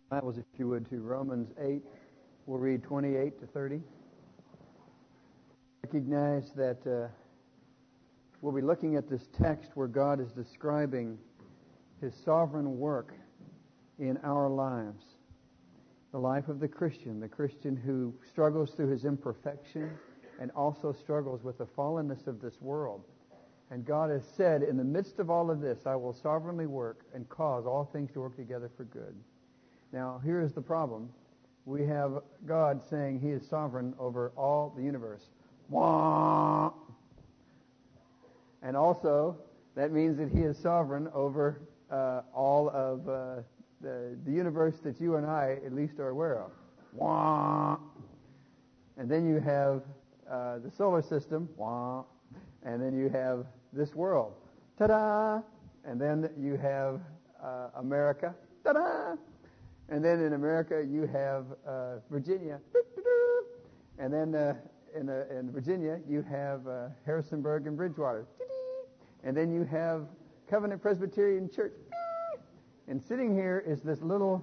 Bibles, if you would, to Romans 8. We'll read 28 to 30. Recognize that we'll be looking at this text where God is describing His sovereign work in our lives. The life of the Christian who struggles through his imperfection and also struggles with the fallenness of this world. And God has said, in the midst of all of this, I will sovereignly work and cause all things to work together for good. Now, here is the problem. We have God saying He is sovereign over all the universe. Wah! And also, that means that He is sovereign over all of the universe that you and I at least are aware of. Wah! And then you have the solar system. Wah! And then you have this world. Ta-da! And then you have America. Ta-da! And then in America you have Virginia. And then in Virginia you have Harrisonburg and Bridgewater. And then you have Covenant Presbyterian Church. And sitting here is this little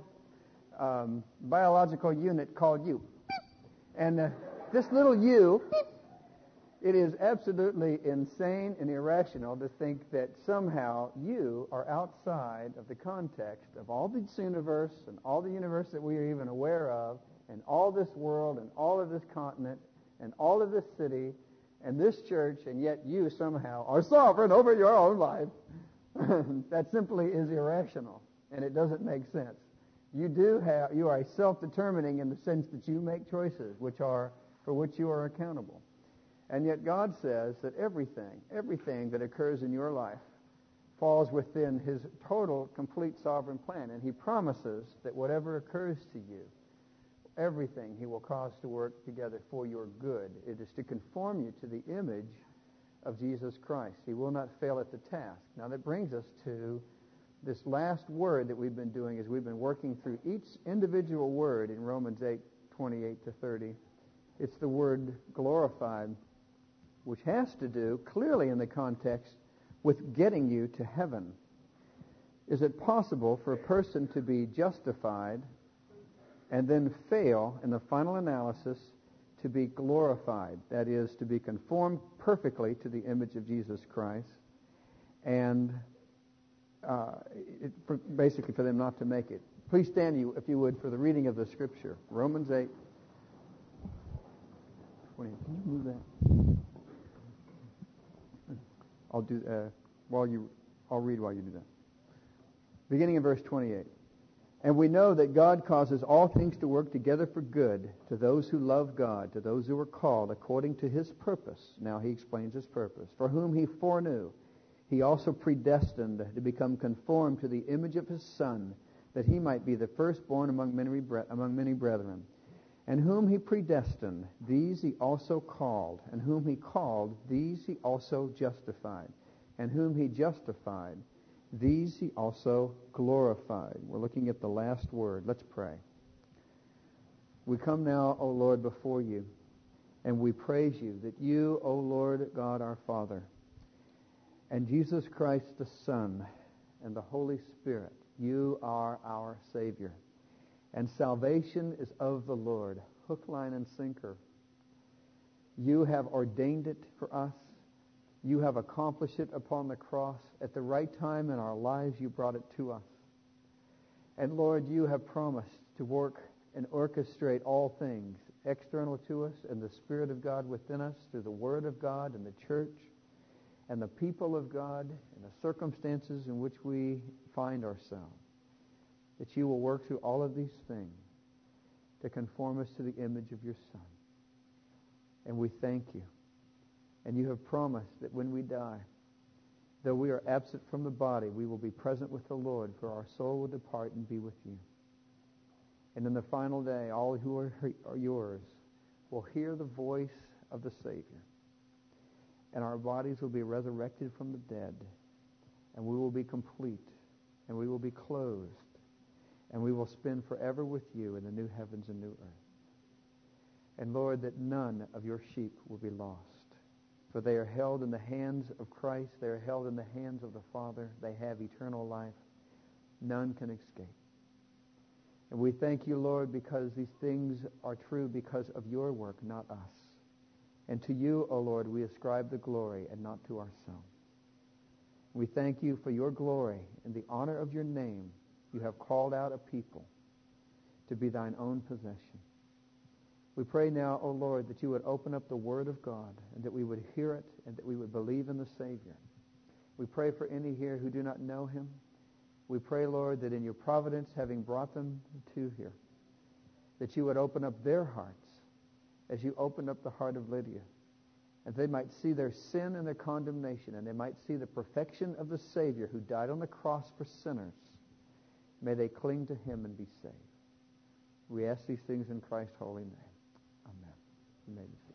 biological unit called you. And this little you, it is absolutely insane and irrational to think that somehow you are outside of the context of all this universe and all the universe that we are even aware of, and all this world and all of this continent and all of this city and this church, and yet you somehow are sovereign over your own life. That simply is irrational, and it doesn't make sense. You are self-determining in the sense that you make choices for which you are accountable. And yet God says that everything that occurs in your life falls within His total, complete sovereign plan. And He promises that whatever occurs to you, everything He will cause to work together for your good. It is to conform you to the image of Jesus Christ. He will not fail at the task. Now that brings us to this last word that we've been doing as we've been working through each individual word in Romans 8, 28 to 30. It's the word glorified, which has to do, clearly in the context, with getting you to heaven. Is it possible for a person to be justified and then fail in the final analysis to be glorified? That is, to be conformed perfectly to the image of Jesus Christ, and basically for them not to make it. Please stand, if you would, for the reading of the Scripture. Romans 8. Can you move that? I'll read while you do that. Beginning in verse 28. And we know that God causes all things to work together for good to those who love God, to those who are called according to His purpose. Now He explains His purpose. For whom He foreknew, He also predestined to become conformed to the image of His Son, that He might be the firstborn among many brethren. And whom He predestined, these He also called. And whom He called, these He also justified. And whom He justified, these He also glorified. We're looking at the last word. Let's pray. We come now, O Lord, before You, and we praise You that You, O Lord God our Father, and Jesus Christ the Son, and the Holy Spirit, You are our Savior. And salvation is of the Lord, hook, line, and sinker. You have ordained it for us. You have accomplished it upon the cross. At the right time in our lives, You brought it to us. And Lord, You have promised to work and orchestrate all things external to us and the Spirit of God within us through the Word of God and the church and the people of God and the circumstances in which we find ourselves. That You will work through all of these things to conform us to the image of Your Son. And we thank You. And You have promised that when we die, though we are absent from the body, we will be present with the Lord, for our soul will depart and be with You. And in the final day, all who are Yours will hear the voice of the Savior. And our bodies will be resurrected from the dead. And we will be complete. And we will be clothed. And we will spend forever with You in the new heavens and new earth. And Lord, that none of Your sheep will be lost. For they are held in the hands of Christ. They are held in the hands of the Father. They have eternal life. None can escape. And we thank you, Lord, because these things are true because of your work, not us. And to you, O Lord, we ascribe the glory and not to ourselves. We thank you for your glory and the honor of your name. You have called out a people to be thine own possession. We pray now, O Lord, that you would open up the Word of God and that we would hear it and that we would believe in the Savior. We pray for any here who do not know him. We pray, Lord, that in your providence, having brought them to here, that you would open up their hearts as you opened up the heart of Lydia, and they might see their sin and their condemnation, and they might see the perfection of the Savior who died on the cross for sinners. May they cling to him and be saved. We ask these things in Christ's holy name. Amen. You may be seated.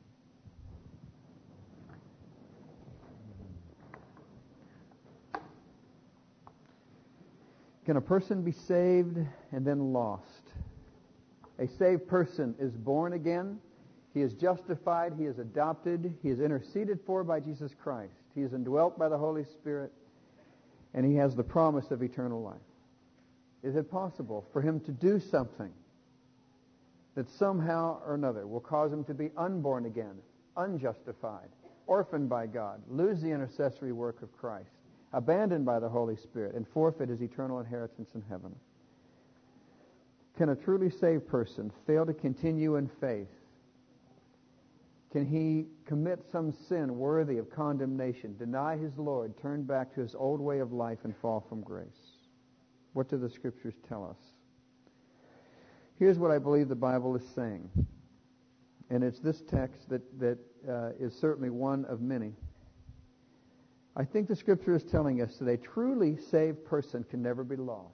Can a person be saved and then lost? A saved person is born again. He is justified. He is adopted. He is interceded for by Jesus Christ. He is indwelt by the Holy Spirit. And he has the promise of eternal life. Is it possible for him to do something that somehow or another will cause him to be unborn again, unjustified, orphaned by God, lose the intercessory work of Christ, abandoned by the Holy Spirit, and forfeit his eternal inheritance in heaven? Can a truly saved person fail to continue in faith? Can he commit some sin worthy of condemnation, deny his Lord, turn back to his old way of life, and fall from grace? What do the Scriptures tell us? Here's what I believe the Bible is saying. And it's this text that is certainly one of many. I think the Scripture is telling us that a truly saved person can never be lost.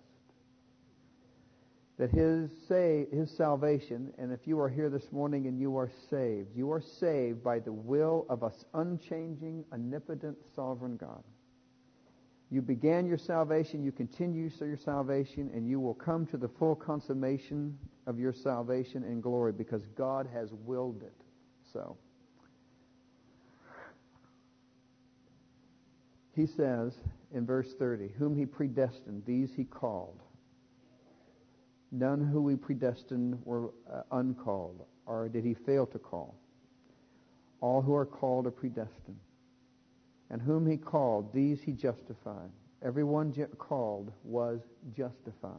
That his salvation, and if you are here this morning and you are saved by the will of an unchanging, omnipotent, sovereign God. You began your salvation, you continue your salvation, and you will come to the full consummation of your salvation in glory because God has willed it so. He says in verse 30, whom he predestined, these he called. None who he predestined were uncalled, or did he fail to call. All who are called are predestined. And whom he called, these he justified. Everyone called was justified.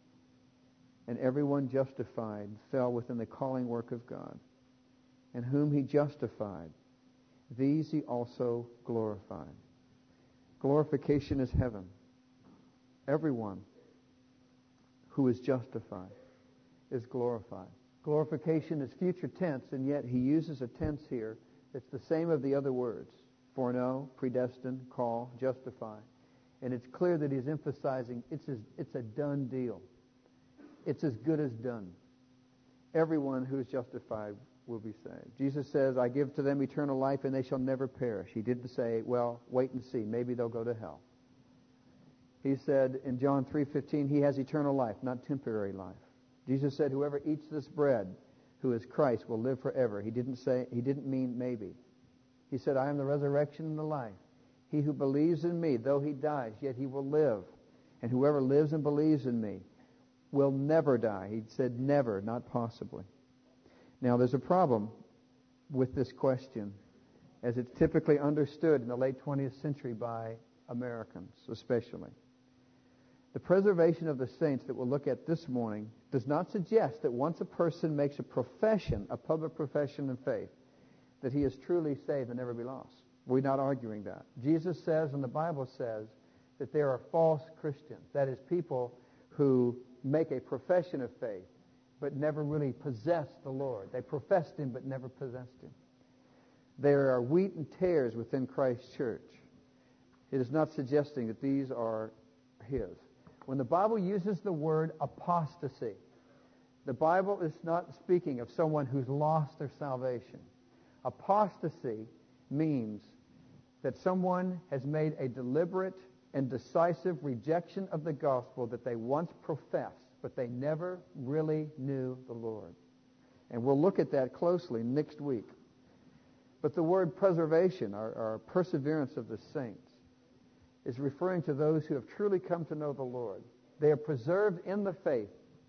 And everyone justified fell within the calling work of God. And whom he justified, these he also glorified. Glorification is heaven. Everyone who is justified is glorified. Glorification is future tense, and yet he uses a tense here that's the same of the other words. Foreknow, predestine, call, justify. And it's clear that he's emphasizing it's a done deal. It's as good as done. Everyone who is justified will be saved. Jesus says, I give to them eternal life and they shall never perish. He didn't say, well, wait and see. Maybe they'll go to hell. He said in John 3:15, he has eternal life, not temporary life. Jesus said, whoever eats this bread, who is Christ, will live forever. He didn't mean maybe. He said, I am the resurrection and the life. He who believes in me, though he dies, yet he will live. And whoever lives and believes in me will never die. He said never, not possibly. Now, there's a problem with this question, as it's typically understood in the late 20th century by Americans, especially. The preservation of the saints that we'll look at this morning does not suggest that once a person makes a profession, a public profession of faith, that he is truly saved and never be lost. We're not arguing that. Jesus says, and the Bible says, that there are false Christians. That is, people who make a profession of faith, but never really possess the Lord. They professed Him, but never possessed Him. There are wheat and tares within Christ's church. It is not suggesting that these are His. When the Bible uses the word apostasy, the Bible is not speaking of someone who's lost their salvation. Apostasy means that someone has made a deliberate and decisive rejection of the gospel that they once professed, but they never really knew the Lord. And we'll look at that closely next week. But the word preservation, or perseverance of the saints, is referring to those who have truly come to know the Lord. They are preserved in the faith.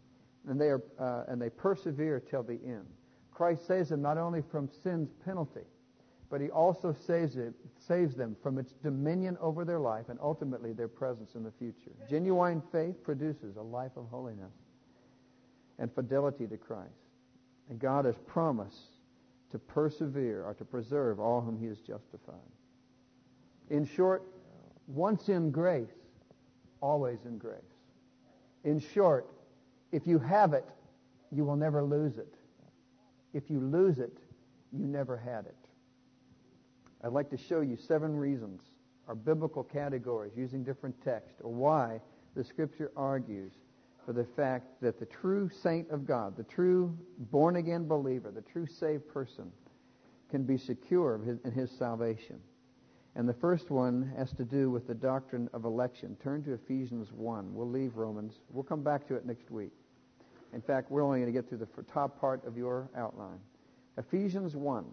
and they persevere till the end. Christ saves them not only from sin's penalty, but he also saves them from its dominion over their life and ultimately their presence in the future. Genuine faith produces a life of holiness and fidelity to Christ. And God has promised to persevere or to preserve all whom he has justified. In short, once in grace, always in grace. In short, if you have it, you will never lose it. If you lose it, you never had it. I'd like to show you 7 reasons, or biblical categories using different texts, or why the Scripture argues for the fact that the true saint of God, the true born-again believer, the true saved person, can be secure in his salvation. And the first one has to do with the doctrine of election. Turn to Ephesians 1. We'll leave Romans. We'll come back to it next week. In fact, we're only going to get through the top part of your outline. Ephesians 1.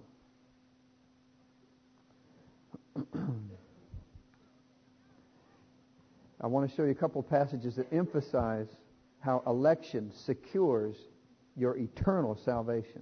I want to show you a couple passages that emphasize how election secures your eternal salvation.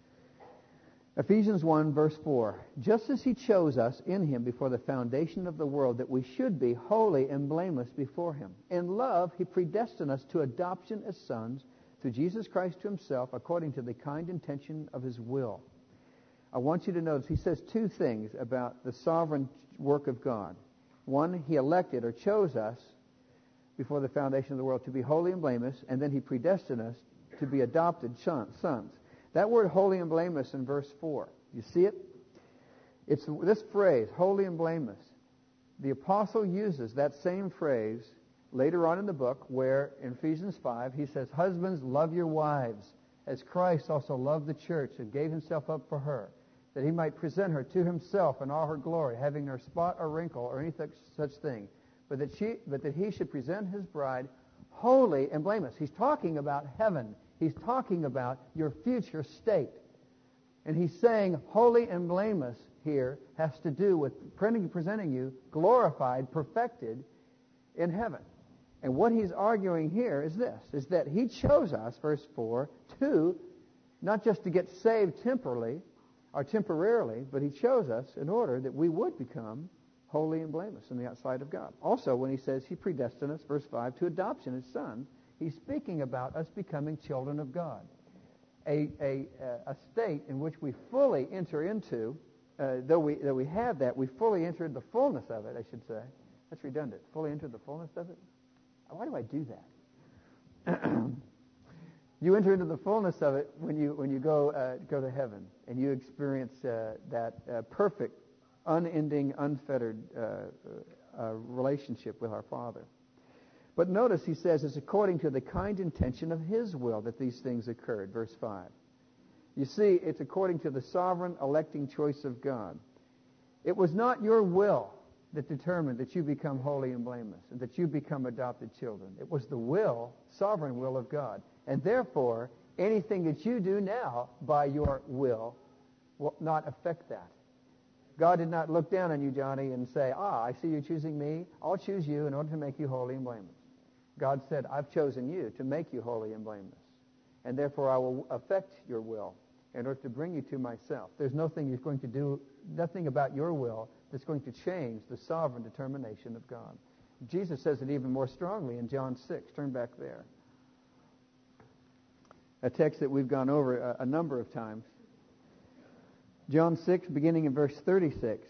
Ephesians 1, verse 4. Just as he chose us in him before the foundation of the world, that we should be holy and blameless before him. In love, he predestined us to adoption as sons through Jesus Christ to himself, according to the kind intention of his will. I want you to notice he says 2 things about the sovereign work of God. One, he elected or chose us before the foundation of the world to be holy and blameless, and then he predestined us to be adopted sons. That word holy and blameless in verse 4, you see it? It's this phrase, holy and blameless. The apostle uses that same phrase later on in the book where in Ephesians 5 he says, husbands, love your wives as Christ also loved the church and gave himself up for her, that he might present her to himself in all her glory, having no spot or wrinkle or any such thing, but that he should present his bride holy and blameless. He's talking about heaven. He's talking about your future state. And he's saying holy and blameless here has to do with presenting you glorified, perfected in heaven. And what he's arguing here is this, is that he chose us, verse 4, to not just to get saved temporarily, but he chose us in order that we would become holy and blameless in the outside of God. Also, when he says he predestined us, verse 5, to adoption as sons, he's speaking about us becoming children of God. A state in which we fully enter into, though we have that, we fully entered the fullness of it, I should say. That's redundant. Fully entered the fullness of it? Why do I do that? You enter into the fullness of it when you go to heaven, and you experience that perfect, unending, unfettered relationship with our Father. But notice he says it's according to the kind intention of his will that these things occurred, verse 5. You see, it's according to the sovereign electing choice of God. It was not your will that determined that you become holy and blameless and that you become adopted children. It was the sovereign will of God. And therefore, anything that you do now by your will not affect that. God did not look down on you, Johnny, and say, I see you choosing me. I'll choose you in order to make you holy and blameless. God said, I've chosen you to make you holy and blameless. And therefore I will affect your will in order to bring you to myself. There's nothing about your will that's going to change the sovereign determination of God. Jesus says it even more strongly in John 6. Turn back there. A text that we've gone over a number of times. John 6, beginning in verse 36.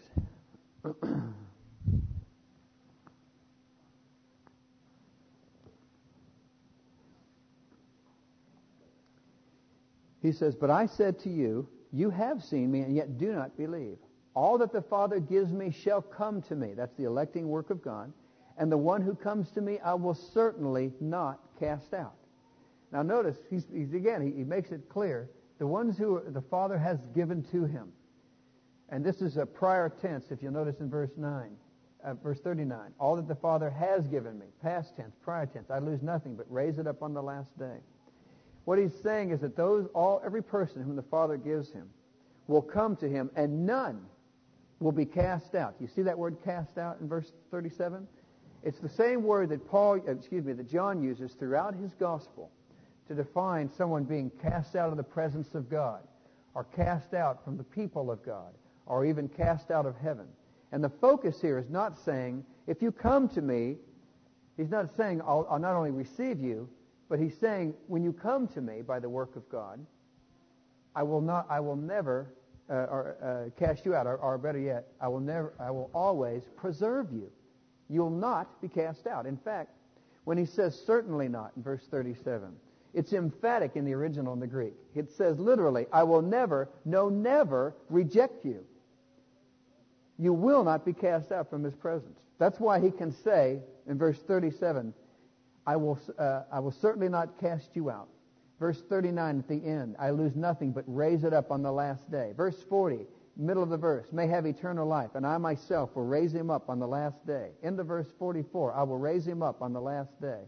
He says, but I said to you, you have seen me, and yet do not believe. All that the Father gives me shall come to me. That's the electing work of God. And the one who comes to me, I will certainly not cast out. Now notice, he makes it clear, the ones who the Father has given to him. And this is a prior tense, if you'll notice in verse 39. All that the Father has given me, past tense, prior tense. I lose nothing, but raise it up on the last day. What he's saying is that every person whom the Father gives him will come to him, and none will be cast out. You see that word cast out in verse 37? It's the same word that John uses throughout his gospel to define someone being cast out of the presence of God, or cast out from the people of God, or even cast out of heaven. And the focus here is not saying, if you come to me, he's not saying, I'll not only receive you, but he's saying, when you come to me by the work of God, I will never cast you out, or better yet, I will always preserve you. You'll not be cast out. In fact, when he says certainly not in verse 37, it's emphatic in the original in the Greek. It says literally, I will never, no, never reject you. You will not be cast out from his presence. That's why he can say in verse 37, I will certainly not cast you out. Verse 39 at the end, I lose nothing but raise it up on the last day. Verse 40, middle of the verse, may have eternal life, and I myself will raise him up on the last day. End of verse 44, I will raise him up on the last day.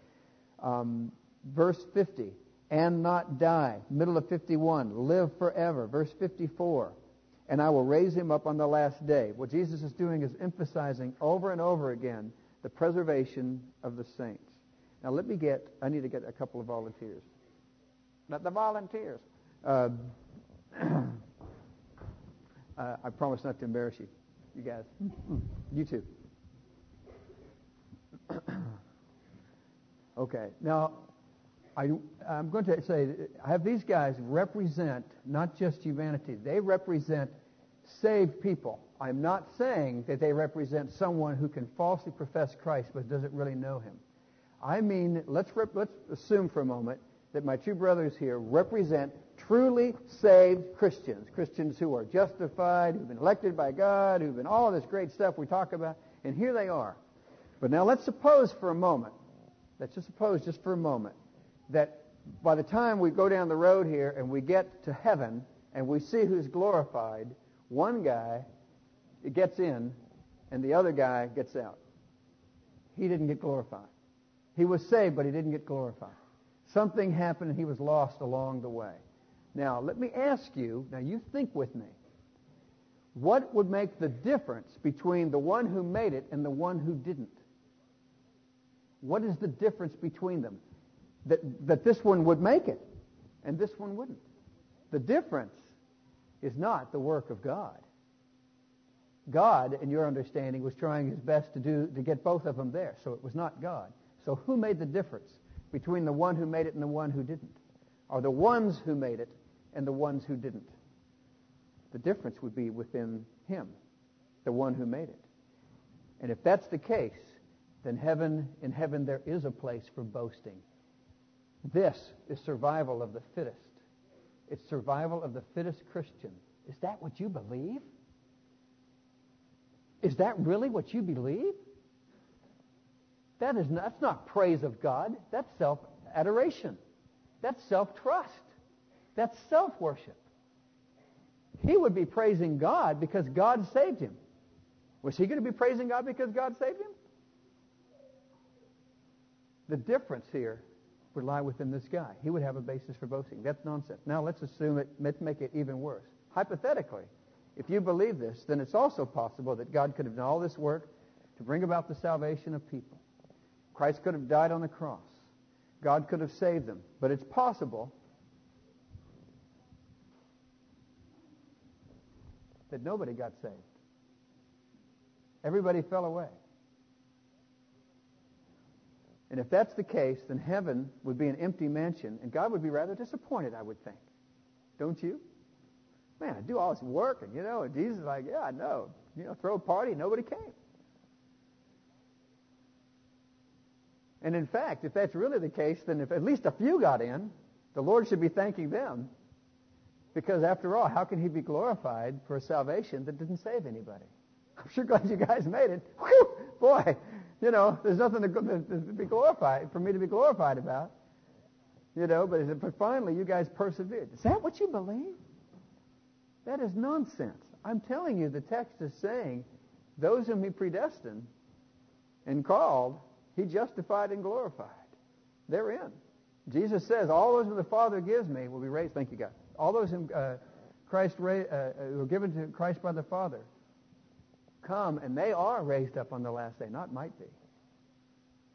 Verse 50, and not die. Middle of 51, live forever. Verse 54, and I will raise him up on the last day. What Jesus is doing is emphasizing over and over again the preservation of the saints. Now I need to get a couple of volunteers. Not the volunteers. I promise not to embarrass you. You guys. You too. Okay. Now, I'm going to say, these guys represent not just humanity. They represent saved people. I'm not saying that they represent someone who can falsely profess Christ but doesn't really know him. I mean, let's assume for a moment that my two brothers here represent truly saved Christians, Christians who are justified, who've been elected by God, who've been all of this great stuff we talk about, and here they are. But now let's suppose just for a moment, that by the time we go down the road here and we get to heaven and we see who's glorified, one guy gets in and the other guy gets out. He didn't get glorified. He was saved, but he didn't get glorified. Something happened and he was lost along the way. Now, let me ask you, now you think with me, what would make the difference between the one who made it and the one who didn't? What is the difference between them? That this one would make it and this one wouldn't. The difference is not the work of God. God, in your understanding, was trying his best to get both of them there, so it was not God. So who made the difference between the one who made it and the one who didn't? Or the ones who made it and the ones who didn't? The difference would be within him, the one who made it. And if that's the case, then in heaven there is a place for boasting. This is survival of the fittest. It's survival of the fittest Christian. Is that what you believe? Is that really what you believe? That's not praise of God. That's self-adoration. That's self-trust. That's self-worship. He would be praising God because God saved him. Was he going to be praising God because God saved him? The difference here would lie within this guy. He would have a basis for boasting. That's nonsense. Now let's make it even worse. Hypothetically, if you believe this, then it's also possible that God could have done all this work to bring about the salvation of people. Christ could have died on the cross. God could have saved them. But it's possible that nobody got saved. Everybody fell away. And if that's the case, then heaven would be an empty mansion, and God would be rather disappointed, I would think. Don't you? Man, I do all this work, and and Jesus is like, yeah, I know. Throw a party, nobody came. And in fact, if that's really the case, then if at least a few got in, the Lord should be thanking them. Because after all, how can he be glorified for a salvation that didn't save anybody? I'm sure glad you guys made it. Whew, boy, there's nothing to be glorified, for me to be glorified about. But finally you guys persevered. Is that what you believe? That is nonsense. I'm telling you, the text is saying, those whom he predestined and called, he justified and glorified. They're in. Jesus says, all those whom the Father gives me will be raised. Thank you, God. All those whom who are given to Christ by the Father come, and they are raised up on the last day. Not might be.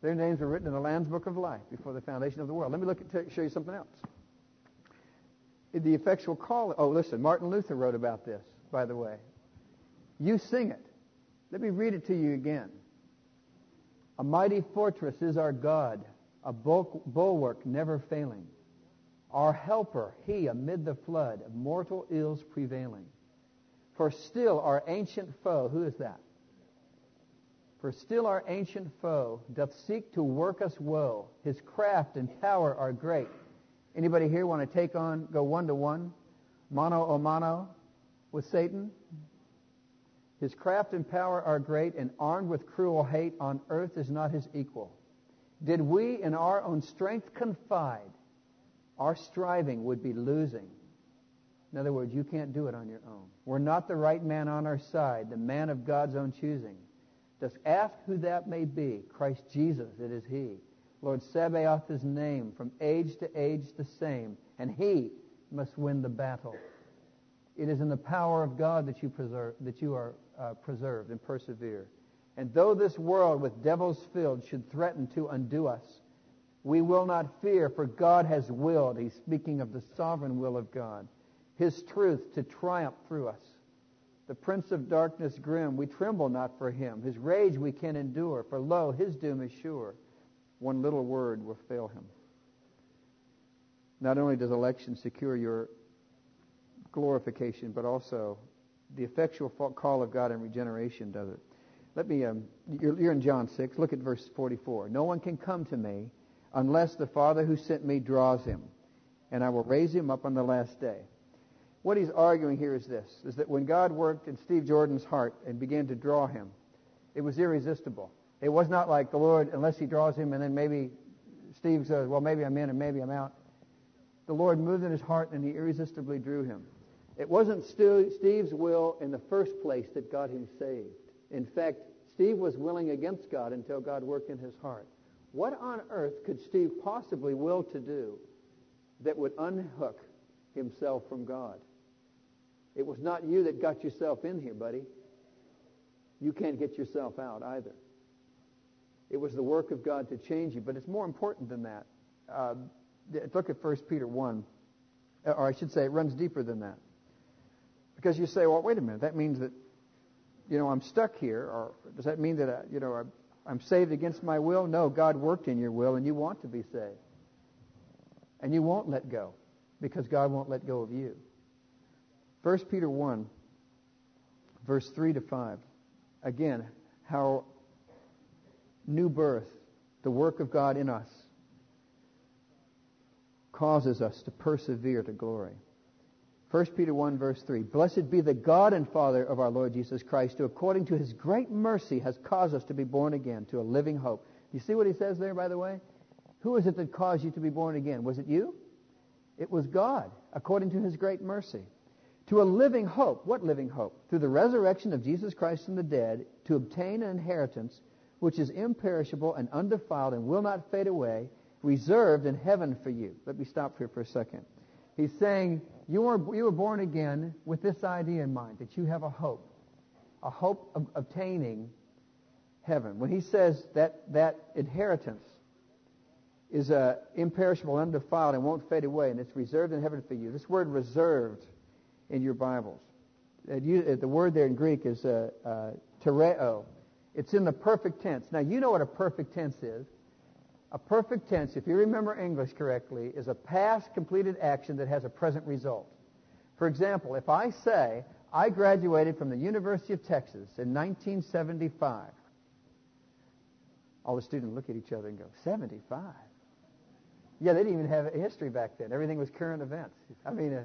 Their names were written in the Lamb's Book of Life before the foundation of the world. Let me show you something else. The effectual call. Oh, listen, Martin Luther wrote about this, by the way. You sing it. Let me read it to you again. A mighty fortress is our God, a bulwark never failing. Our helper, he amid the flood of mortal ills prevailing. For still our ancient foe, who is that? For still our ancient foe doth seek to work us woe. His craft and power are great. Anybody here want to go 1-to-1, mano a mano with Satan? His craft and power are great, and armed with cruel hate, on earth is not his equal. Did we in our own strength confide, our striving would be losing. In other words, you can't do it on your own. We're not the right man on our side, the man of God's own choosing. Just ask who that may be. Christ Jesus, it is he. Lord Sabaoth his name, from age to age the same, and he must win the battle. It is in the power of God that you are preserved and persevere. And though this world with devils filled should threaten to undo us, we will not fear, for God has willed, he's speaking of the sovereign will of God, his truth to triumph through us. The prince of darkness grim, we tremble not for him. His rage we can endure, for lo, his doom is sure. One little word will fail him. Not only does election secure your glorification, but also the effectual call of God in regeneration does it. Let me, you're in John 6. Look at verse 44. No one can come to me unless the Father who sent me draws him, and I will raise him up on the last day. What he's arguing here is this, is that when God worked in Steve Jordan's heart and began to draw him, it was irresistible. It was not like the Lord, unless he draws him, and then maybe Steve says, well, maybe I'm in and maybe I'm out. The Lord moved in his heart and he irresistibly drew him. It wasn't Steve's will in the first place that got him saved. In fact, Steve was willing against God until God worked in his heart. What on earth could Steve possibly will to do that would unhook himself from God? It was not you that got yourself in here, buddy. You can't get yourself out either. It was the work of God to change you, but it's more important than that. Look at 1 Peter 1, or I should say it runs deeper than that. Because you say, well, wait a minute, that means that, I'm stuck here, or does that mean that, I'm saved against my will? No, God worked in your will, and you want to be saved. And you won't let go, because God won't let go of you. 1 Peter 1, verse 3-5. Again, how new birth, the work of God in us, causes us to persevere to glory. 1 Peter 1, verse 3. Blessed be the God and Father of our Lord Jesus Christ, who according to his great mercy has caused us to be born again to a living hope. You see what he says there, by the way? Who is it that caused you to be born again? Was it you? It was God, according to his great mercy. To a living hope. What living hope? Through the resurrection of Jesus Christ from the dead, to obtain an inheritance which is imperishable and undefiled and will not fade away, reserved in heaven for you. Let me stop here for a second. He's saying you were born again with this idea in mind, that you have a hope of obtaining heaven. When he says that inheritance is imperishable, undefiled, and won't fade away, and it's reserved in heaven for you. This word reserved in your Bibles, the word there in Greek is tereo. It's in the perfect tense. Now, you know what a perfect tense is. A perfect tense, if you remember English correctly, is a past completed action that has a present result. For example, if I say, I graduated from the University of Texas in 1975, all the students look at each other and go, 75? Yeah, they didn't even have a history back then. Everything was current events. I mean,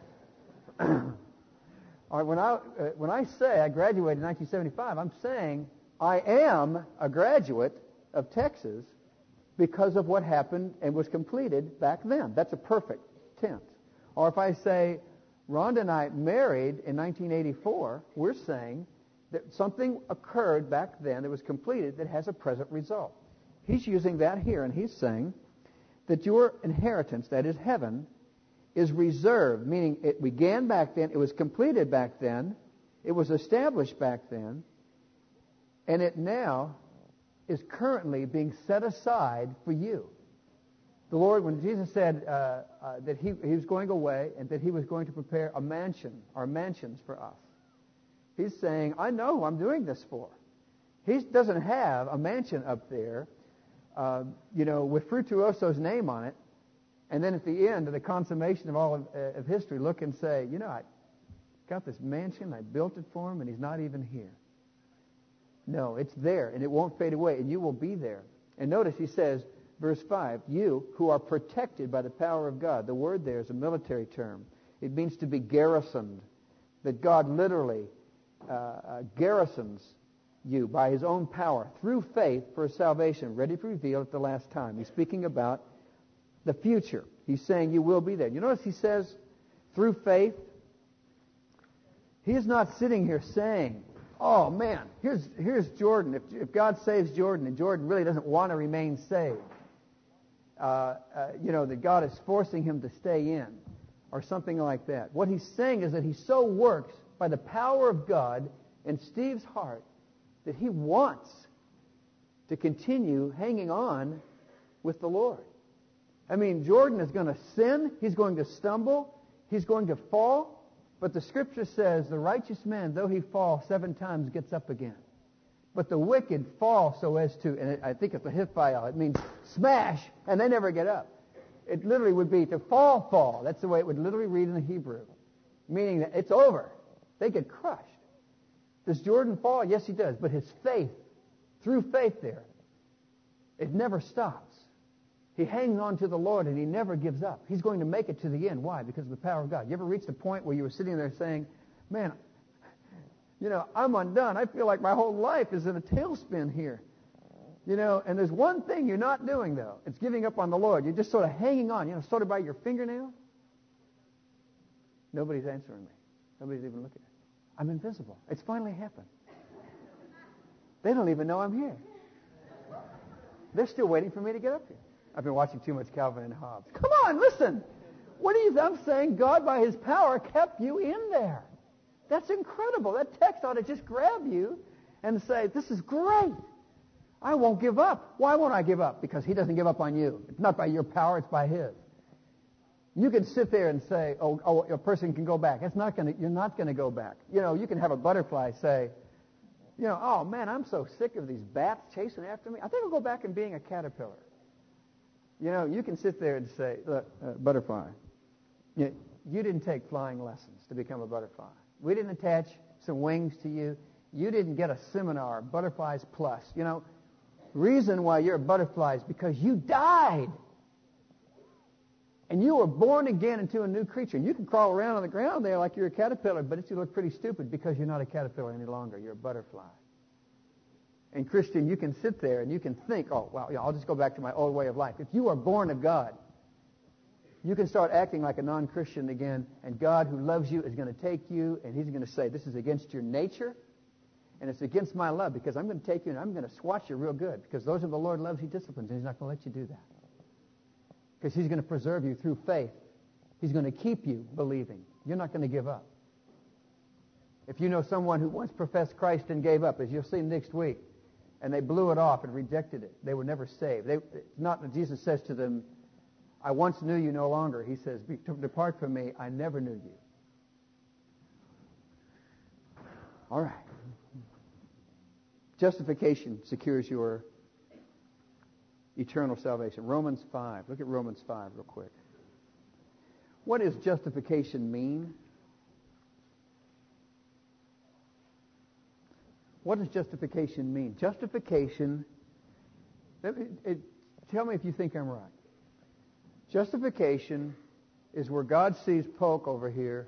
all right, when I say I graduated in 1975, I'm saying I am a graduate of Texas because of what happened and was completed back then. That's a perfect tense. Or if I say, Rhonda and I married in 1984, we're saying that something occurred back then that was completed that has a present result. He's using that here, and he's saying that your inheritance, that is heaven, is reserved, meaning it began back then, it was completed back then, it was established back then, and it now is currently being set aside for you. The Lord, when Jesus said that he was going away and that he was going to prepare a mansion or mansions for us, he's saying, I know who I'm doing this for. He doesn't have a mansion up there, with Frutuoso's name on it, and then at the end of the consummation of all of history, look and say, I got this mansion, I built it for him, and he's not even here. No, it's there, and it won't fade away, and you will be there. And notice he says, verse 5, you who are protected by the power of God. The word there is a military term. It means to be garrisoned, that God literally garrisons you by his own power through faith for salvation, ready to reveal at the last time. He's speaking about the future. He's saying you will be there. You notice he says, through faith. He is not sitting here saying, oh man, here's Jordan. If God saves Jordan and Jordan really doesn't want to remain saved, that God is forcing him to stay in or something like that. What he's saying is that he so works by the power of God in Steve's heart that he wants to continue hanging on with the Lord. I mean, Jordan is going to sin. He's going to stumble. He's going to fall. But the Scripture says the righteous man, though he fall 7 times, gets up again. But the wicked fall so as to, and I think it's a hitfile, it means smash, and they never get up. It literally would be to fall. That's the way it would literally read in the Hebrew. Meaning that it's over. They get crushed. Does Jordan fall? Yes, he does. But his faith, through faith there, it never stops. He hangs on to the Lord and he never gives up. He's going to make it to the end. Why? Because of the power of God. You ever reached the point where you were sitting there saying, man, I'm undone. I feel like my whole life is in a tailspin here. And there's one thing you're not doing, though. It's giving up on the Lord. You're just sort of hanging on, sort of by your fingernail. Nobody's answering me. Nobody's even looking at me. I'm invisible. It's finally happened. They don't even know I'm here. They're still waiting for me to get up here. I've been watching too much Calvin and Hobbes. Come on, listen. I'm saying God by his power kept you in there. That's incredible. That text ought to just grab you and say, this is great. I won't give up. Why won't I give up? Because he doesn't give up on you. It's not by your power, it's by his. You can sit there and say, a person can go back. You're not going to go back. You can have a butterfly say, oh man, I'm so sick of these bats chasing after me. I think I'll go back and being a caterpillar. You can sit there and say, look, butterfly, you didn't take flying lessons to become a butterfly. We didn't attach some wings to you. You didn't get a seminar, Butterflies Plus. Reason why you're a butterfly is because you died. And you were born again into a new creature. You can crawl around on the ground there like you're a caterpillar, but you look pretty stupid because you're not a caterpillar any longer. You're a butterfly. And Christian, you can sit there and you can think, I'll just go back to my old way of life. If you are born of God, you can start acting like a non-Christian again, and God who loves you is going to take you, and he's going to say, this is against your nature, and it's against my love, because I'm going to take you and I'm going to swat you real good, because those whom the Lord loves, he disciplines, and he's not going to let you do that. Because he's going to preserve you through faith. He's going to keep you believing. You're not going to give up. If you know someone who once professed Christ and gave up, as you'll see next week, and they blew it off and rejected it, they were never saved. Jesus says to them, I once knew you, no longer. He says, depart from me, I never knew you. All right. Justification secures your eternal salvation. Romans 5. Look at Romans 5 real quick. What does justification mean? What does justification mean? Justification, tell me if you think I'm right. Justification is where God sees Polk over here,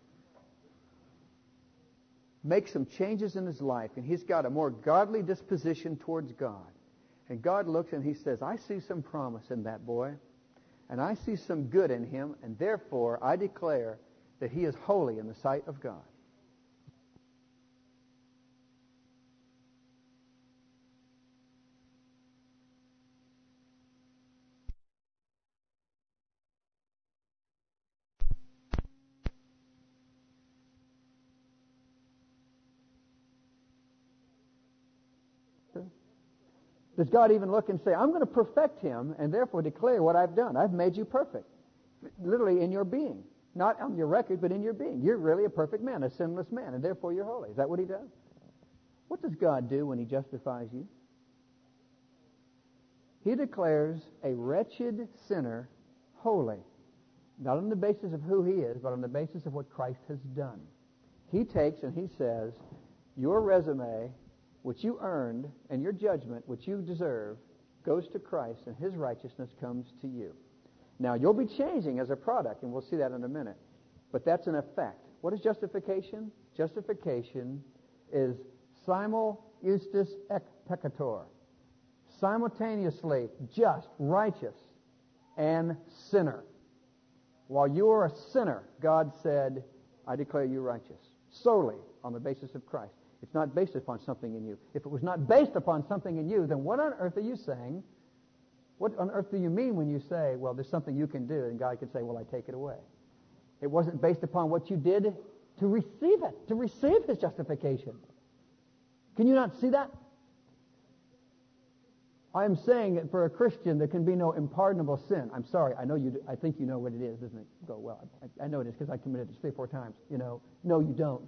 makes some changes in his life, and he's got a more godly disposition towards God. And God looks and he says, I see some promise in that boy, and I see some good in him, and therefore I declare that he is holy in the sight of God. Does God even look and say, I'm going to perfect him and therefore declare what I've done? I've made you perfect. Literally in your being. Not on your record, but in your being. You're really a perfect man, a sinless man, and therefore you're holy. Is that what he does? What does God do when he justifies you? He declares a wretched sinner holy. Not on the basis of who he is, but on the basis of what Christ has done. He takes and he says, your resume, which you earned, and your judgment, which you deserve, goes to Christ, and his righteousness comes to you. Now, you'll be changing as a product, and we'll see that in a minute. But that's an effect. What is justification? Justification is simul justus et peccator. Simultaneously just, righteous, and sinner. While you are a sinner, God said, I declare you righteous. Solely on the basis of Christ. It's not based upon something in you. If it was not based upon something in you, then what on earth are you saying? What on earth do you mean when you say, well, there's something you can do, and God can say, well, I take it away? It wasn't based upon what you did to receive it, to receive his justification. Can you not see that? I am saying that for a Christian, there can be no unpardonable sin. I'm sorry, I know you do. I think you know what it is, doesn't it? Go, well, I know it is because I committed it 3 or 4 times. No, you don't.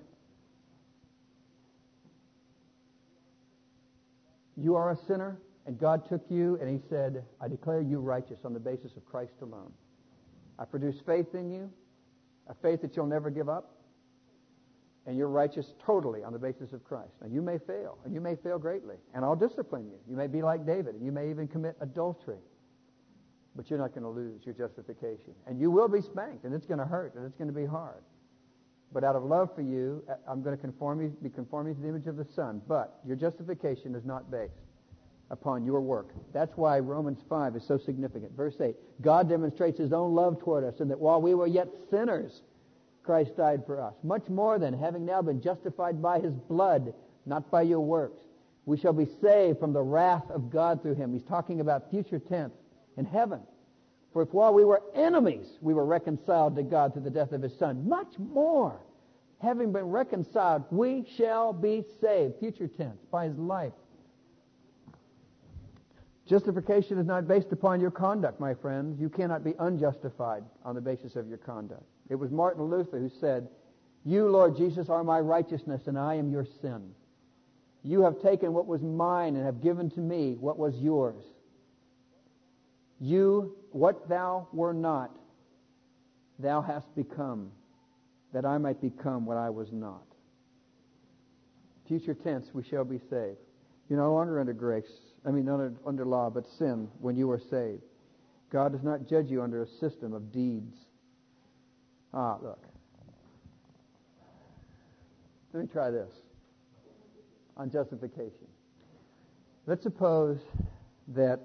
You are a sinner, and God took you, and he said, I declare you righteous on the basis of Christ alone. I produce faith in you, a faith that you'll never give up, and you're righteous totally on the basis of Christ. Now, you may fail, and you may fail greatly, and I'll discipline you. You may be like David, and you may even commit adultery, but you're not going to lose your justification. And you will be spanked, and it's going to hurt, and it's going to be hard. But out of love for you, I'm going to be conforming to the image of the Son. But your justification is not based upon your work. That's why Romans 5 is so significant. Verse 8, God demonstrates his own love toward us, in that while we were yet sinners, Christ died for us. Much more than, having now been justified by his blood, not by your works, we shall be saved from the wrath of God through him. He's talking about future tense in heaven. For if while we were enemies, we were reconciled to God through the death of his Son, much more, having been reconciled, we shall be saved, future tense, by his life. Justification is not based upon your conduct, my friends. You cannot be unjustified on the basis of your conduct. It was Martin Luther who said, you, Lord Jesus, are my righteousness, and I am your sin. You have taken what was mine and have given to me what was yours. You, what thou were not, thou hast become, that I might become what I was not. Future tense, we shall be saved. You're no longer under grace. Not under law, but sin when you are saved. God does not judge you under a system of deeds. Look. Let me try this on justification. Let's suppose that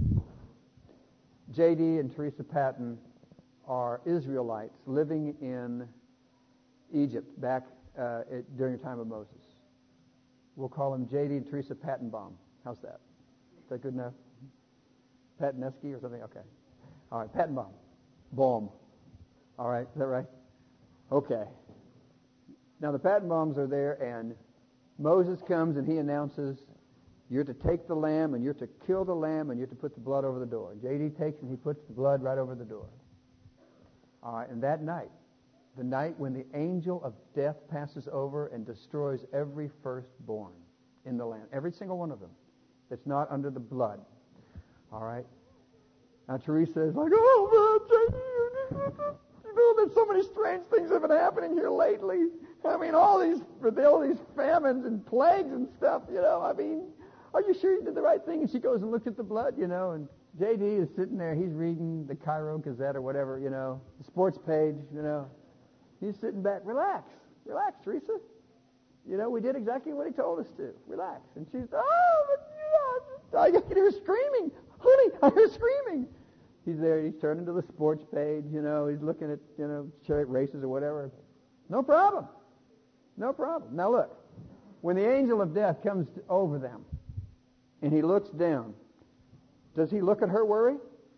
J.D. and Teresa Patton are Israelites living in Egypt back during the time of Moses. We'll call them J.D. and Teresa Pattenbaum. How's that? Is that good enough? Pattenesky or something? Okay. All right, Pattenbaum. Baum. All right, is that right? Okay. Now the Pattenbaums are there, and Moses comes and he announces, you're to take the lamb, and you're to kill the lamb, and you're to put the blood over the door. J.D. takes and he puts the blood right over the door. All right, and that night, the night when the angel of death passes over and destroys every firstborn in the land, every single one of them that's not under the blood. All right? Now Teresa is like, there's so many strange things have been happening here lately. All these famines and plagues and stuff, are you sure you did the right thing? And she goes and looks at the blood, and J.D. is sitting there, he's reading the Cairo Gazette or whatever, the sports page, He's sitting back, relax, Teresa. We did exactly what he told us to. Relax. And she's, I can hear screaming. Honey, I hear screaming. He's there, he's turning to the sports page, he's looking at, chariot races or whatever. No problem. Now look, when the angel of death comes over them and he looks down, does he look at her worry?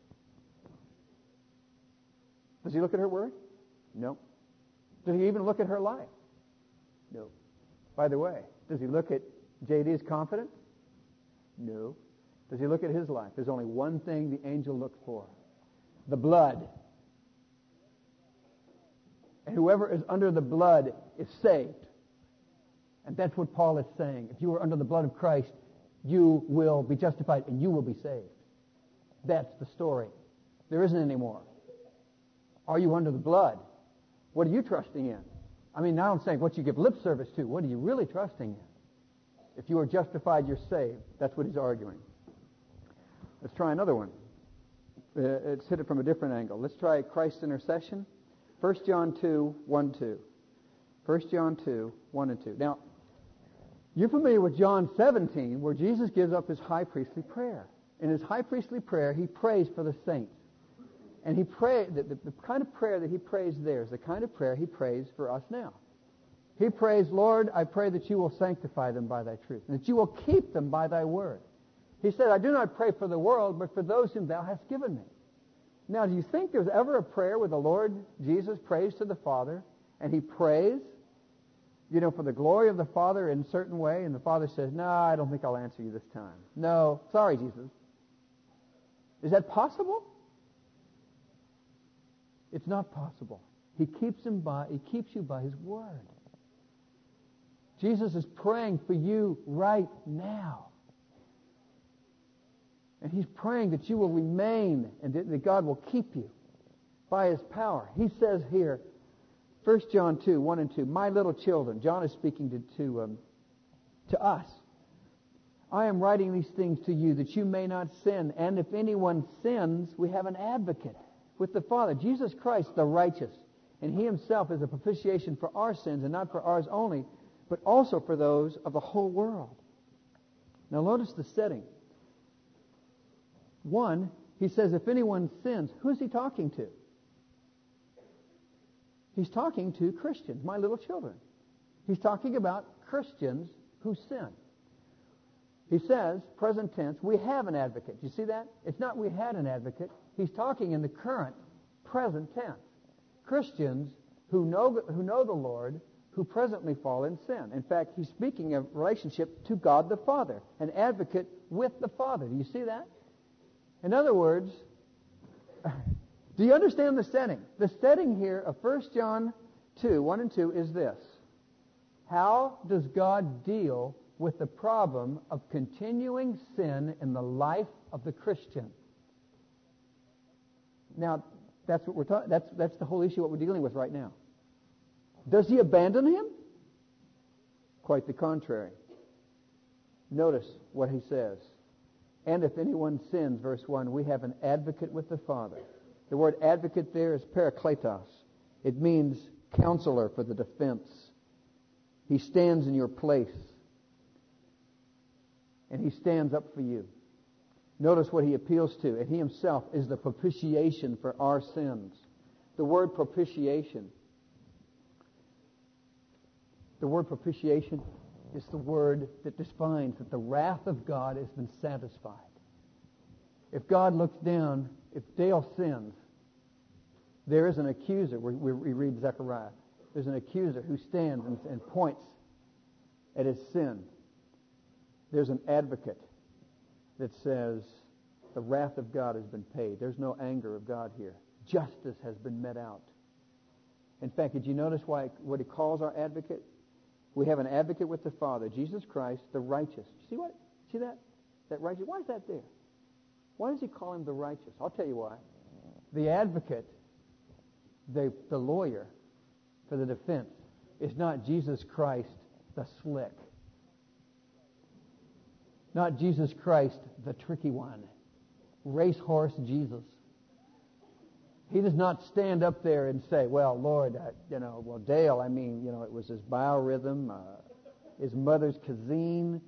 Does he look at her worry? No. Does he even look at her life? No. By the way, does he look at J.D.'s confidence? No. Does he look at his life? There's only one thing the angel looks for. The blood. And whoever is under the blood is saved. And that's what Paul is saying. If you are under the blood of Christ, you will be justified and you will be saved. That's the story. There isn't any more. Are you under the blood? What are you trusting in? I mean, now I'm saying what you give lip service to. What are you really trusting in? If you are justified, you're saved. That's what he's arguing. Let's try another one. Let's hit it from a different angle. Let's try Christ's intercession. 1 John 2, 1, 2. 1 John 2, 1 and 2. Now, you're familiar with John 17, where Jesus gives up his high priestly prayer. In his high priestly prayer, he prays for the saints. And he the kind of prayer that he prays there is the kind of prayer he prays for us now. He prays, Lord, I pray that you will sanctify them by thy truth, and that you will keep them by thy word. He said, I do not pray for the world, but for those whom thou hast given me. Now, do you think there's ever a prayer where the Lord Jesus prays to the Father, and he prays, for the glory of the Father in a certain way, and the Father says, no, I don't think I'll answer you this time. No, sorry, Jesus. Is that possible? It's not possible. He keeps you by his word. Jesus is praying for you right now. And he's praying that you will remain and that God will keep you by his power. He says here, 1 John 2, 1 and 2, my little children, John is speaking to us. I am writing these things to you that you may not sin. And if anyone sins, we have an advocate with the Father, Jesus Christ, the righteous. And he himself is a propitiation for our sins, and not for ours only, but also for those of the whole world. Now notice the setting. 1, he says, if anyone sins, who's he talking to? He's talking to Christians, my little children. He's talking about Christians who sin. He says, present tense, we have an advocate. You see that? It's not we had an advocate. He's talking in the current, present tense. Christians who know the Lord, who presently fall in sin. In fact, he's speaking of relationship to God the Father, an advocate with the Father. Do you see that? In other words, do you understand the setting? The setting here of 1 John 2, 1 and 2 is this. How does God deal with the problem of continuing sin in the life of the Christian? Now, that's what we're talking. That's the whole issue what we're dealing with right now. Does he abandon him? Quite the contrary. Notice what he says. And if anyone sins, verse 1, we have an advocate with the Father. The word advocate there is parakletos. It means counselor for the defense. He stands in your place. And he stands up for you. Notice what he appeals to. And he himself is the propitiation for our sins. The word propitiation is the word that defines that the wrath of God has been satisfied. If God looks down, if Dale sins, there is an accuser. We read Zechariah. There's an accuser who stands and points at his sin. There's an advocate that says the wrath of God has been paid. There's no anger of God here. Justice has been met out. In fact, did you notice what he calls our advocate? We have an advocate with the Father, Jesus Christ, the righteous. See that? That righteous. Why is that there? Why does he call him the righteous? I'll tell you why. The advocate, the lawyer for the defense, is not Jesus Christ, the slick. Not Jesus Christ, the tricky one. Racehorse Jesus. He does not stand up there and say, well, Lord, Dale, it was his biorhythm, his mother's kazine.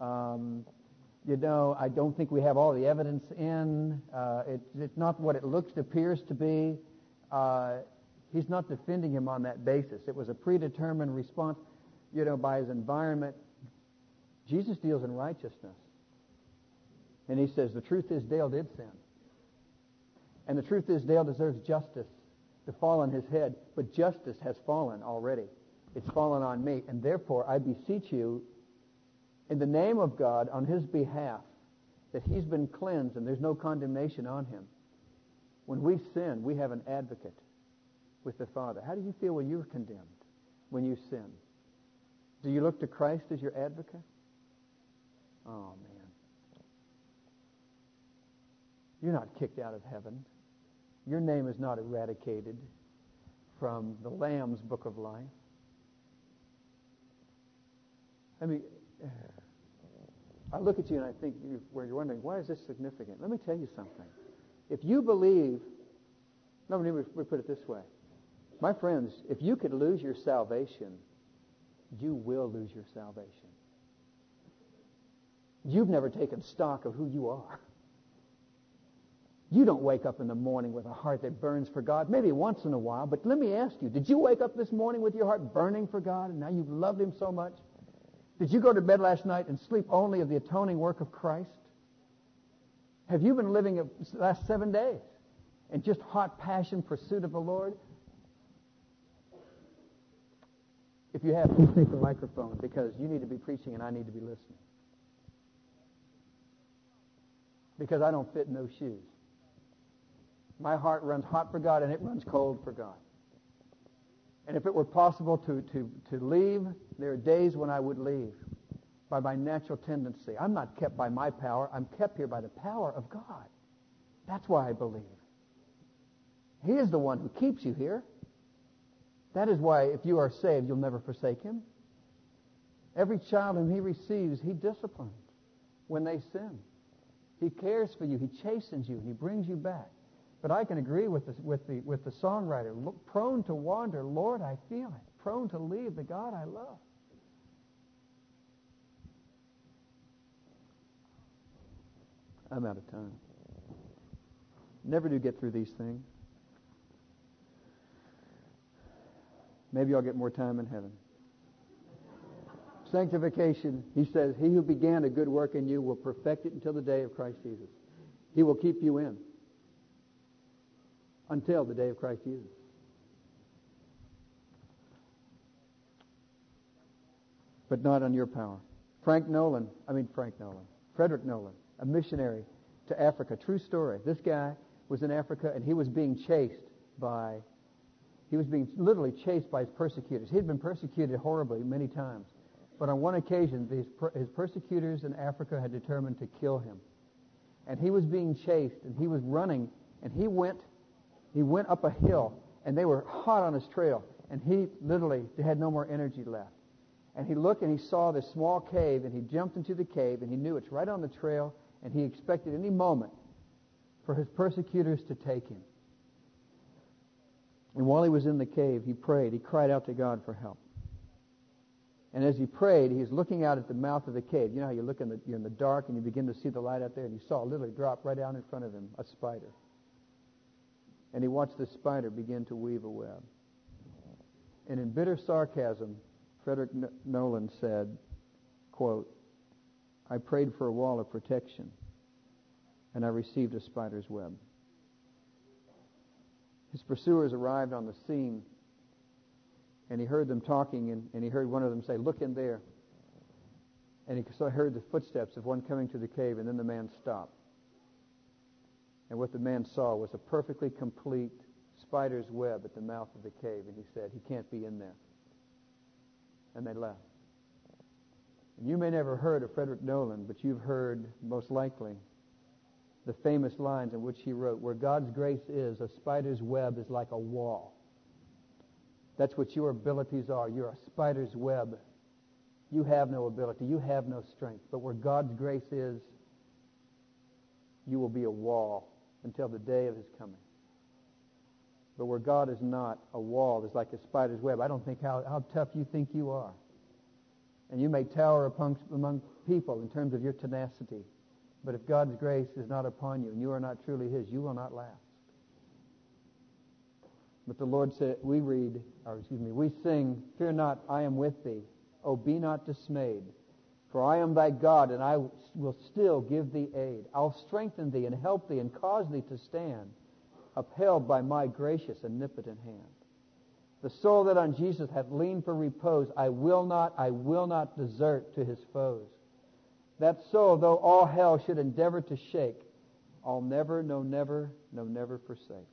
I don't think we have all the evidence in. It's not what it appears to be. He's not defending him on that basis. It was a predetermined response, by his environment. Jesus deals in righteousness. And he says, the truth is Dale did sin. And the truth is Dale deserves justice to fall on his head. But justice has fallen already. It's fallen on me. And therefore, I beseech you, in the name of God, on his behalf, that He's been cleansed and there's no condemnation on Him. When we sin, we have an advocate with the Father. How do you feel when you're condemned, when you sin? Do you look to Christ as your advocate? Oh, man. You're not kicked out of heaven. Your name is not eradicated from the Lamb's book of life. I mean, I look at you and I think you're wondering, why is this significant? Let me tell you something. If you believe, let me put it this way. My friends, if you could lose your salvation, you will lose your salvation. You've never taken stock of who you are. You don't wake up in the morning with a heart that burns for God, maybe once in a while, but let me ask you, did you wake up this morning with your heart burning for God and now you've loved Him so much? Did you go to bed last night and sleep only of the atoning work of Christ? Have you been living the last 7 days in just hot passion pursuit of the Lord? If you have, please take the microphone because you need to be preaching and I need to be listening. Because I don't fit in those shoes. My heart runs hot for God and it runs cold for God. And if it were possible to leave, there are days when I would leave by my natural tendency. I'm not kept by my power. I'm kept here by the power of God. That's why I believe. He is the one who keeps you here. That is why if you are saved, you'll never forsake Him. Every child whom He receives, He disciplines when they sin. He cares for you. He chastens you. And He brings you back. But I can agree with the songwriter. Look, prone to wander, Lord, I feel it. Prone to leave the God I love. I'm out of time. Never do get through these things. Maybe I'll get more time in heaven. Sanctification, he says, He who began a good work in you will perfect it until the day of Christ Jesus. He will keep you in until the day of Christ Jesus. But not on your power. Frederick Nolan, a missionary to Africa. True story. This guy was in Africa and he was being literally chased by his persecutors. He had been persecuted horribly many times. But on one occasion, his persecutors in Africa had determined to kill him. And he was being chased and he was running and he went up a hill and they were hot on his trail and he literally had no more energy left. And he looked and he saw this small cave and he jumped into the cave and he knew it's right on the trail and he expected any moment for his persecutors to take him. And while he was in the cave, he prayed. He cried out to God for help. And as he prayed, he was looking out at the mouth of the cave. You know how you're in the dark and you begin to see the light out there, and he saw literally drop right down in front of him a spider. And he watched the spider begin to weave a web. And in bitter sarcasm, Frederick Nolan said, quote, I prayed for a wall of protection, and I received a spider's web. His pursuers arrived on the scene, and he heard them talking, and he heard one of them say, look in there. And he heard the footsteps of one coming to the cave, and then the man stopped. And what the man saw was a perfectly complete spider's web at the mouth of the cave, and he said, he can't be in there. And they left. And you may never heard of Frederick Nolan, but you've heard, most likely, the famous lines in which he wrote, where God's grace is, a spider's web is like a wall. That's what your abilities are. You're a spider's web. You have no ability. You have no strength. But where God's grace is, you will be a wall until the day of His coming. But where God is not, a wall is like a spider's web. I don't think how tough you think you are. And you may tower among people in terms of your tenacity. But if God's grace is not upon you and you are not truly His, you will not last. But the Lord said, we sing, fear not, I am with thee. Oh, be not dismayed. For I am thy God, and I will still give thee aid. I'll strengthen thee and help thee and cause thee to stand, upheld by my gracious and omnipotent hand. The soul that on Jesus hath leaned for repose, I will not desert to his foes. That soul, though all hell should endeavor to shake, I'll never, no never, no never forsake.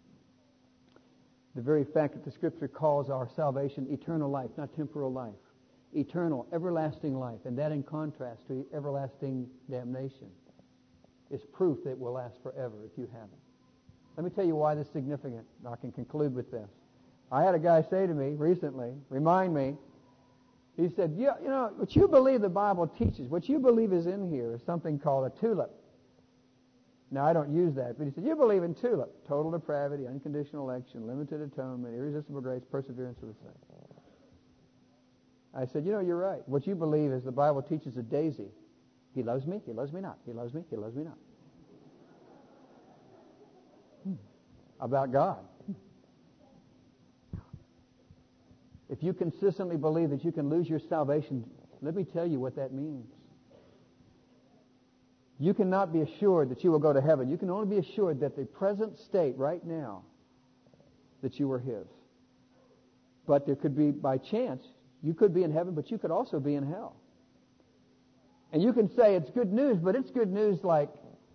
The very fact that the Scripture calls our salvation eternal life, not temporal life. Eternal, everlasting life, and that in contrast to everlasting damnation, is proof that it will last forever if you have it. Let me tell you why this is significant. I can conclude with this. I had a guy say to me recently, remind me, he said, you know, what you believe the Bible teaches, what you believe is in here is something called a tulip. Now, I don't use that, but he said, you believe in tulip, total depravity, unconditional election, limited atonement, irresistible grace, perseverance of the saints. I said, you know, you're right. What you believe is the Bible teaches a daisy. He loves me not. He loves me not. About God. If you consistently believe that you can lose your salvation, let me tell you what that means. You cannot be assured that you will go to heaven. You can only be assured that the present state right now, that you are His. But there could be, by chance, you could be in heaven, but you could also be in hell. And you can say it's good news, but it's good news is like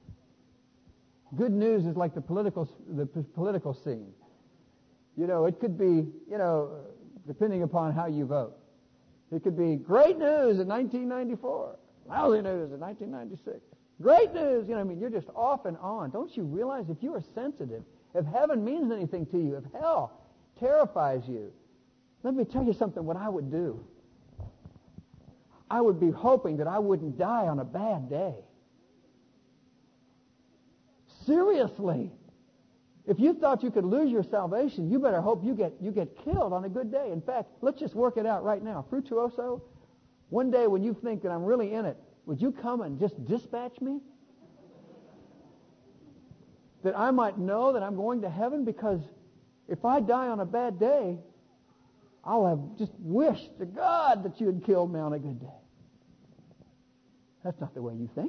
the political scene. You know, it could be, you know, depending upon how you vote. It could be great news in 1994, lousy news in 1996. Great news, you know, I mean, you're just off and on. Don't you realize if you are sensitive, if heaven means anything to you, if hell terrifies you, let me tell you something, what I would do. I would be hoping that I wouldn't die on a bad day. Seriously. If you thought you could lose your salvation, you better hope you get killed on a good day. In fact, let's just work it out right now. Frutuoso, one day when you think that I'm really in it, would you come and just dispatch me? That I might know that I'm going to heaven, because if I die on a bad day, I'll have just wished to God that you had killed me on a good day. That's not the way you think.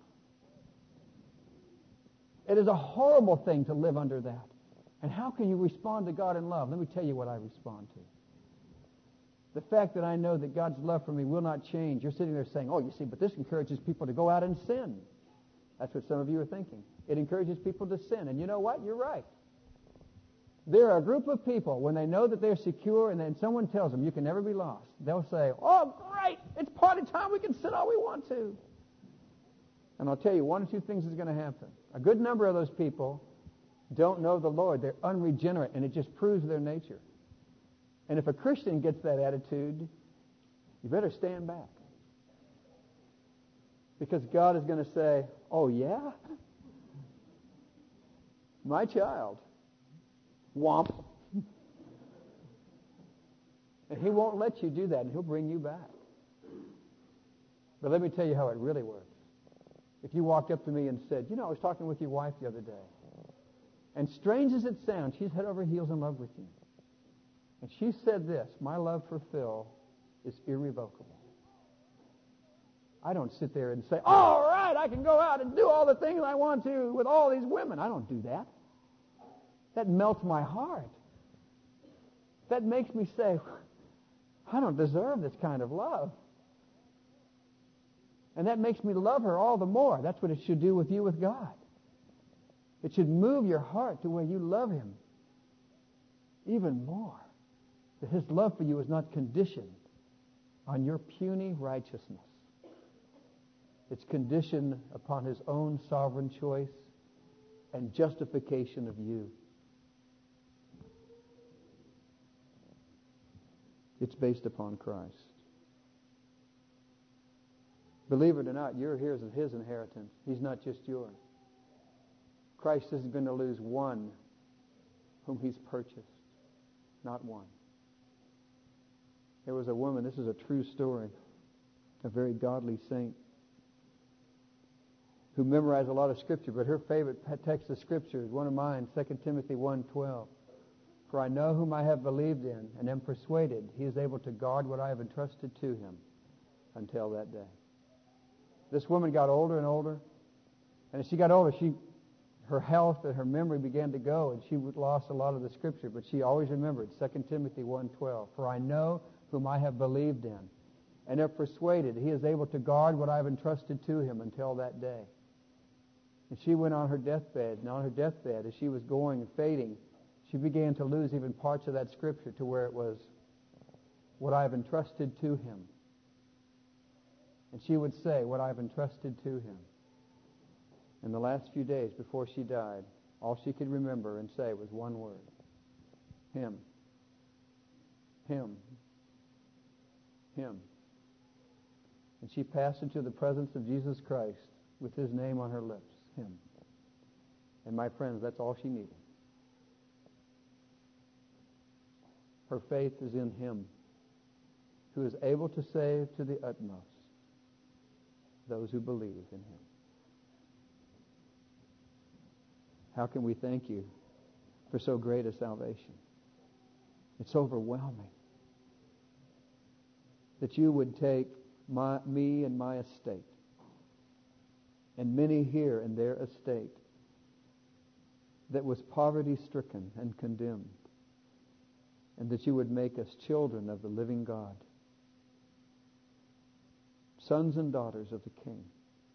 It is a horrible thing to live under that. And how can you respond to God in love? Let me tell you what I respond to. The fact that I know that God's love for me will not change. You're sitting there saying, oh, you see, but this encourages people to go out and sin. That's what some of you are thinking. It encourages people to sin. And you know what? You're right. There are a group of people, when they know that they're secure and then someone tells them you can never be lost, they'll say, oh, great, it's party time, we can sin all we want to. And I'll tell you, one or two things is going to happen. A good number of those people don't know the Lord. They're unregenerate, and it just proves their nature. And if a Christian gets that attitude, you better stand back. Because God is going to say, oh, yeah? My child. Womp. And He won't let you do that, and He'll bring you back. But let me tell you how it really works. If you walked up to me and said, you know, I was talking with your wife the other day, and strange as it sounds, she's head over heels in love with you. And she said this, my love for Phil is irrevocable. I don't sit there and say, all right, I can go out and do all the things I want to with all these women. I don't do that. That melts my heart. That makes me say, I don't deserve this kind of love. And that makes me love her all the more. That's what it should do with you with God. It should move your heart to where you love Him even more. That His love for you is not conditioned on your puny righteousness. It's conditioned upon His own sovereign choice and justification of you. It's based upon Christ. Believe it or not, you're His inheritance. He's not just yours. Christ isn't going to lose one whom He's purchased. Not one. There was a woman, this is a true story, a very godly saint, who memorized a lot of Scripture, but her favorite text of Scripture is one of mine, 2 Timothy 1:12. For I know whom I have believed in, and am persuaded He is able to guard what I have entrusted to Him until that day. This woman got older and older, and as she got older, her health and her memory began to go, and she lost a lot of the Scripture, but she always remembered 2 Timothy 1:12. For I know whom I have believed in, and are persuaded he is able to guard what I have entrusted to him until that day. And she went on her deathbed, and on her deathbed, as she was going and fading, she began to lose even parts of that scripture to where it was, what I have entrusted to him. And she would say, what I have entrusted to him. In the last few days before she died, all she could remember and say was one word. Him. Him. Him. And she passed into the presence of Jesus Christ with his name on her lips. Him. And my friends, that's all she needed. Her faith is in him, who is able to save to the utmost those who believe in him. How can we thank you for so great a salvation? It's overwhelming that you would take me and my estate, and many here in their estate that was poverty-stricken and condemned, and that you would make us children of the living God, sons and daughters of the King,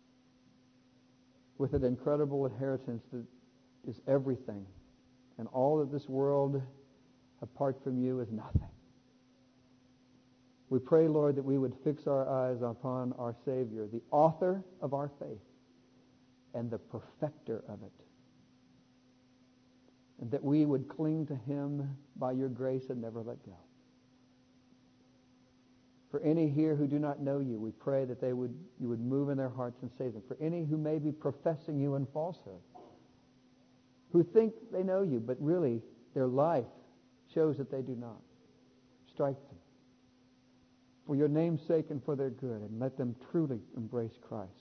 with an incredible inheritance that is everything, and all of this world apart from you is nothing. We pray, Lord, that we would fix our eyes upon our Savior, the author of our faith and the perfecter of it, and that we would cling to him by your grace and never let go. For any here who do not know you, we pray that you would move in their hearts and save them. For any who may be professing you in falsehood, who think they know you, but really their life shows that they do not, strike them for your name's sake and for their good, and let them truly embrace Christ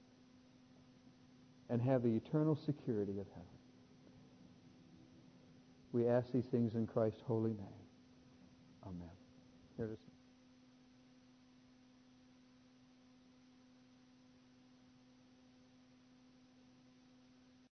and have the eternal security of heaven. We ask these things in Christ's holy name. Amen. Here it is.